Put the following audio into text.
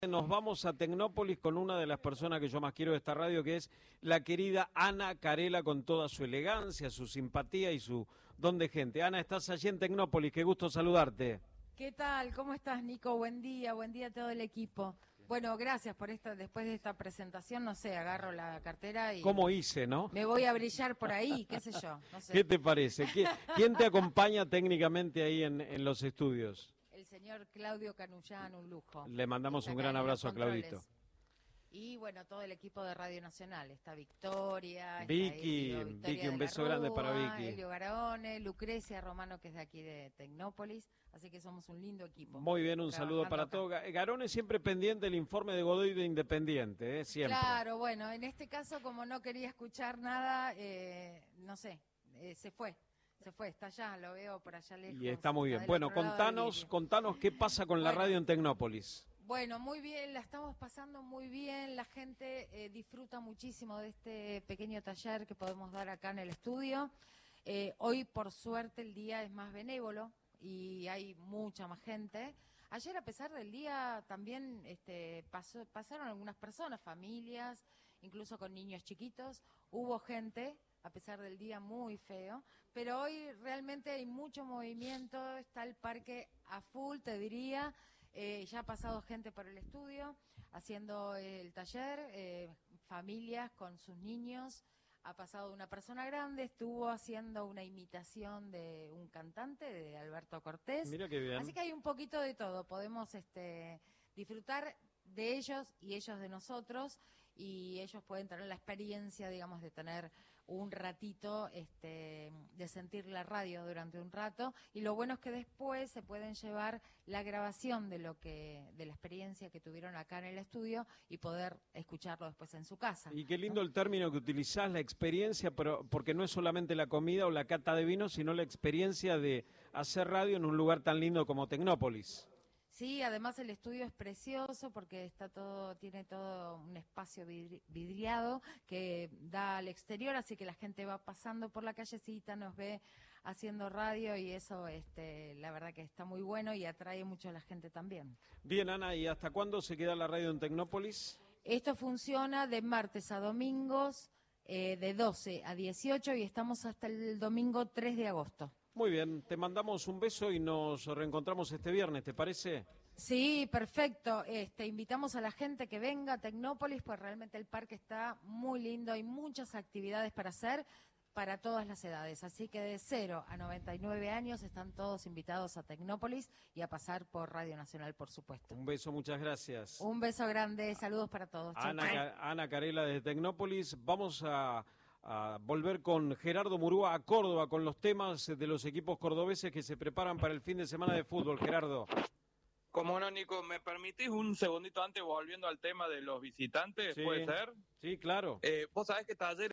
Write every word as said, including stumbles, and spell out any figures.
Nos vamos a Tecnópolis con una de las personas que yo más quiero de esta radio, que es la querida Ana Carela, con toda su elegancia, su simpatía y su don de gente. Ana, estás allí en Tecnópolis, qué gusto saludarte. ¿Qué tal? ¿Cómo estás, Nico? Buen día, buen día a todo el equipo. Bueno, gracias por esta, después de esta presentación, no sé, agarro la cartera y... ¿Cómo hice, no? Me voy a brillar por ahí, qué sé yo, no sé. ¿Qué te parece? ¿Quién te acompaña técnicamente ahí en, en los estudios? El señor Claudio Canullán, un lujo. Le mandamos un gran abrazo a Claudito. Y bueno, todo el equipo de Radio Nacional. Está Victoria, Vicky, está Victoria Vicky, un beso Rúa, grande para Vicky. Elio Garone, Lucrecia Romano, que es de aquí de Tecnópolis. Así que somos un lindo equipo. Muy bien, un saludo para todos. Garone siempre pendiente del informe de Godoy de Independiente, ¿eh? Siempre. Claro, bueno, en este caso, como no quería escuchar nada, eh, no sé, eh, se fue. Se fue, está allá, lo veo por allá lejos. Y está muy bien. Bueno, contanos, contanos qué pasa con la radio en Tecnópolis. Bueno, muy bien, la estamos pasando muy bien, la gente eh, disfruta muchísimo de este pequeño taller que podemos dar acá en el estudio. Eh, hoy, por suerte, el día es más benévolo y hay mucha más gente. Ayer, a pesar del día, también este, pasó, pasaron algunas personas, familias, incluso con niños chiquitos. Hubo gente, a pesar del día muy feo, pero hoy realmente hay mucho movimiento, está el parque a full, te diría. Eh, ya ha pasado gente por el estudio haciendo el taller, eh, familias con sus niños. Ha pasado una persona grande, estuvo haciendo una imitación de un cantante, de Alberto Cortés. Mira qué bien. Así que hay un poquito de todo. Podemos este, disfrutar de ellos y ellos de nosotros, y ellos pueden tener la experiencia, digamos, de tener un ratito, este, de sentir la radio durante un rato, y lo bueno es que después se pueden llevar la grabación de lo que, de la experiencia que tuvieron acá en el estudio y poder escucharlo después en su casa. Y qué lindo, ¿no?, el término que utilizás, la experiencia, pero porque no es solamente la comida o la cata de vino, sino la experiencia de hacer radio en un lugar tan lindo como Tecnópolis. Sí, además el estudio es precioso porque está todo, tiene todo un espacio vidriado que da al exterior, así que la gente va pasando por la callecita, nos ve haciendo radio, y eso, este, la verdad que está muy bueno y atrae mucho a la gente también. Bien, Ana, ¿y hasta cuándo se queda la radio en Tecnópolis? Esto funciona de martes a domingos, eh, de doce a dieciocho, y estamos hasta el domingo tres de agosto. Muy bien, te mandamos un beso y nos reencontramos este viernes, ¿te parece? Sí, perfecto. Este, invitamos a la gente que venga a Tecnópolis, pues realmente el parque está muy lindo, hay muchas actividades para hacer para todas las edades, así que de cero a noventa y nueve años están todos invitados a Tecnópolis y a pasar por Radio Nacional, por supuesto. Un beso, muchas gracias. Un beso grande, saludos para todos. Ana, Ana Carela desde Tecnópolis. Vamos a... a volver con Gerardo Murúa a Córdoba con los temas de los equipos cordobeses que se preparan para el fin de semana de fútbol. Gerardo. Como no, Nico, ¿me permitís un segundito antes volviendo al tema de los visitantes? Sí, ¿Puede ser? Sí, claro. Eh, vos sabés que Talleres